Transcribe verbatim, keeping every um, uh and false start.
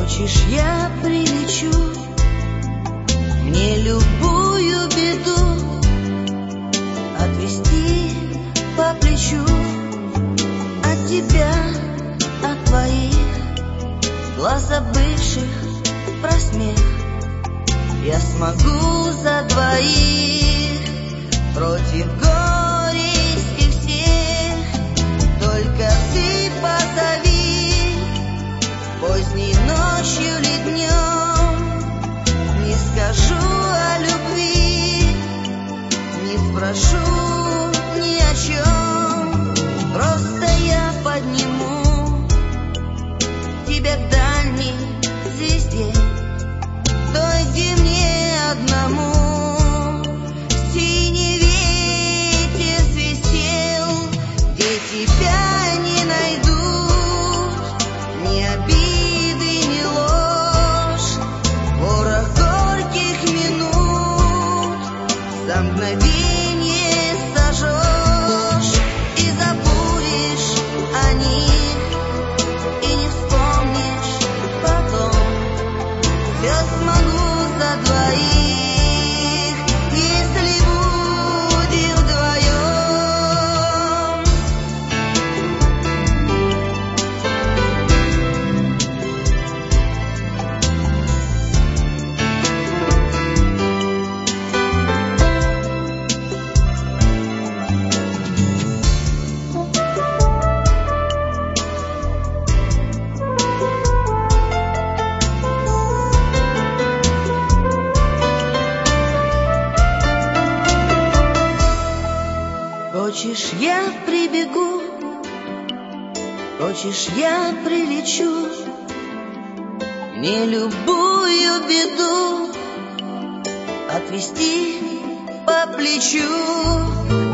Хочешь, я прилечу, мне любую беду отвести по плечу. От тебя, от твоих глаз забывших про смех, я смогу за двоих против горести всех. Только ты позови, поздней ночью или днем, не скажу о любви, не спрошу ни о чем. Просто я подниму тебя к дальней звезде, той, где мне одному в синеве ветер свистел, где тебя не найдут ни обиды, ни ложь, ворох горьких минут за мгновенье сожжешь и забудешь о них, и не вспомнишь потом. Все смогу за двоих, если будем вдвоем. Хочешь, я прибегу, хочешь, я прилечу, мне любую беду отвести по плечу.